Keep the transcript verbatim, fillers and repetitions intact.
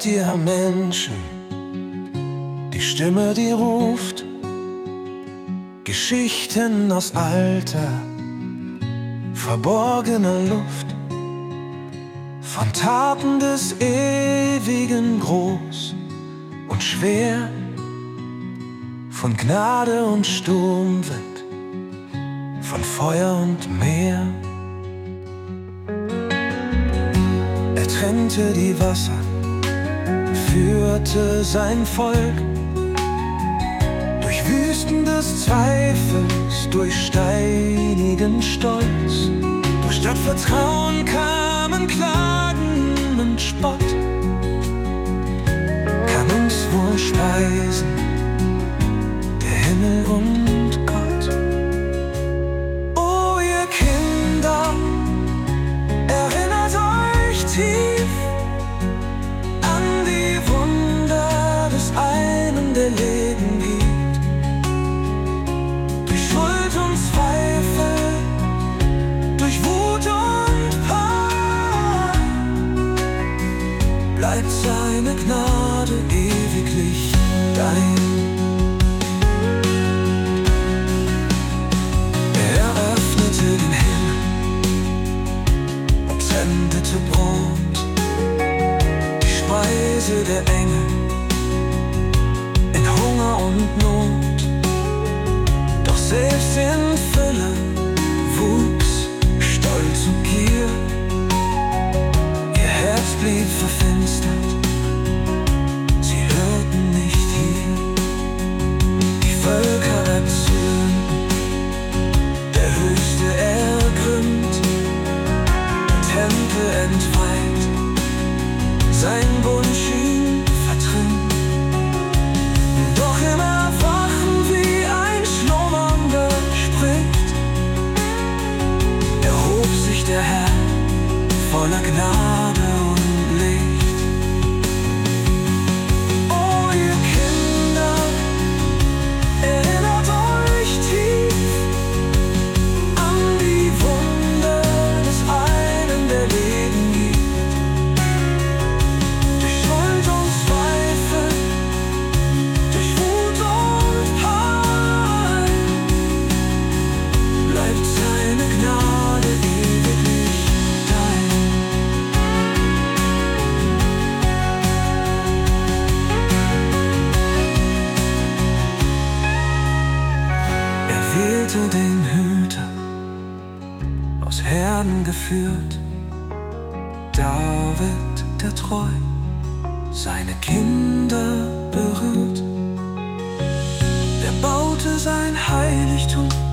Hört ihr Menschen die Stimme, die ruft, Geschichten aus alter, verborgener Luft, von Taten des Ewigen groß und schwer, von Gnade und Sturmwind, von Feuer und Meer. Er trennte die Wasser, führte sein Volk durch Wüsten des Zweifels, durch steinigen Stolz. Durch statt Vertrauen kamen Klagen und Spott. Kann uns wohl speisen der Himmel und Gott. Oh, ihr Kinder, erinnert euch tief an die Wunder des einen, der Leben gibt. Durch Schuld und Zweifel, durch Wut und Pein, bleibt seine Gnade ewiglich dein. Er öffnete den Himmel und sendete Brot, die Speise der Engel in Hunger und Not. Doch selbst in Fülle wuchs Stolz und Gier. Ihr Herz blieb verfinstert, sie hörten nicht hier. Die Völker erzürnten, der Höchste ergrimmt, Tempel entweiht, sein Bund schien vertrimmt. Doch im Erwachen wie ein Schlummernder spricht, erhob sich der Herr voller Gnade und Licht. Oh, ihr Kinder, erinnert euch tief an die Wunder des einen, der Leben gibt. Durch Schuld und Zweifel, durch Wut und Pein, bleibt seine Gnade ewiglich dein. Er wählte den Hüter, aus Herden geführt, David, der treu seine Kinder berührt. Der baute sein Heiligtum